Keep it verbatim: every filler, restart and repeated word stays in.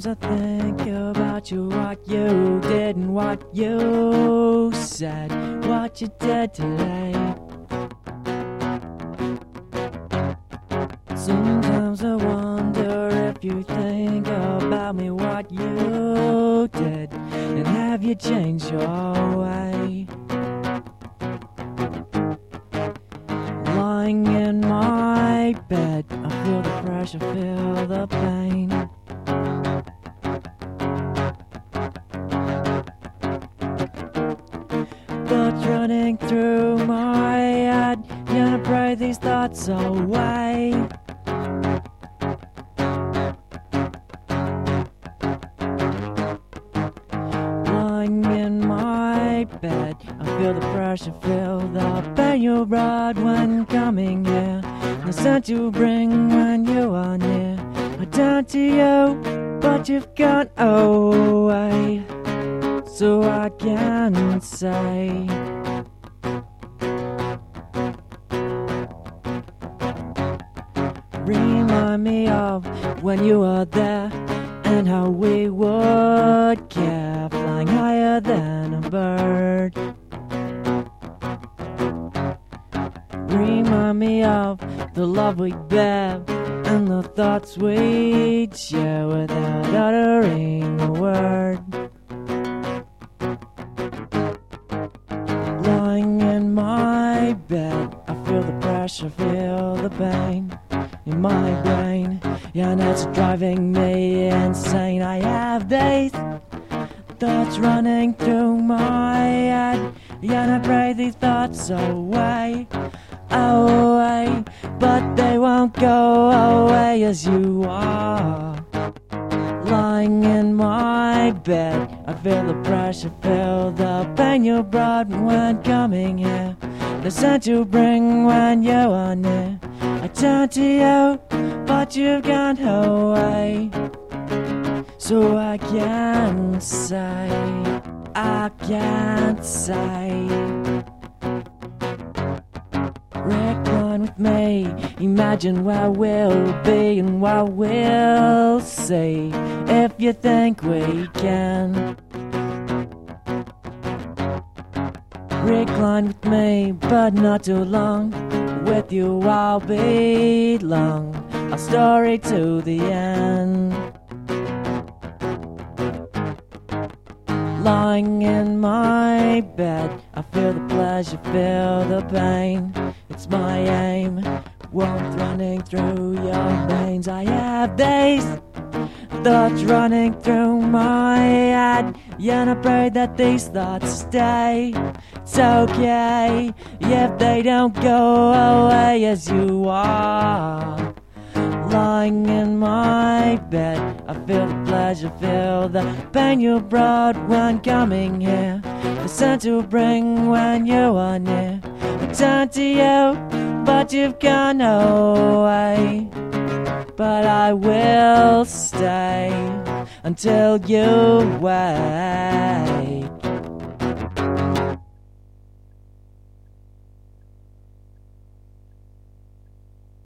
Sometimes I think about you, what you did and what you said, what you did today. Sometimes I wonder if you think about me, what you did, and have you changed your way? Lying in my bed, I feel the pressure, feel the pain. Thoughts running through my head, gonna pray these thoughts away. Lying in my bed, I feel the pressure, feel the pain you brought when coming here, the scent you bring when you are near. I turn to you, but you've gone away, so I can say remind me of when you were there and how we would care, flying higher than a bird. Remind me of the love we bear and the thoughts we'd share without uttering a word. Lying in my bed, I feel the pressure, feel the pain in my brain. Yeah, and it's driving me insane. I have these thoughts running through my head, yeah, and I pray these thoughts away, away, but they won't go away as you are. Lying in my bed, I feel the pressure, feel the pain you brought when coming here, the scent you bring when you are near. I turn to you, but you've gone away, so I can't say, I can't say. Recline with me, imagine where we'll be and what we'll see, if you think we can. Recline with me, but not too long. With you I'll belong, our story to the end. Lying in my bed, I feel the pleasure, feel the pain. It's my aim, warmth running through your veins. I have these thoughts running through my head, yeah, and I pray that these thoughts stay. It's okay if they don't go away as you are. Lying in my bed, I feel the pleasure, feel the pain you brought when coming here, the scent you bring when you are near. I turn to you, but you've gone away, but I will stay until you wait.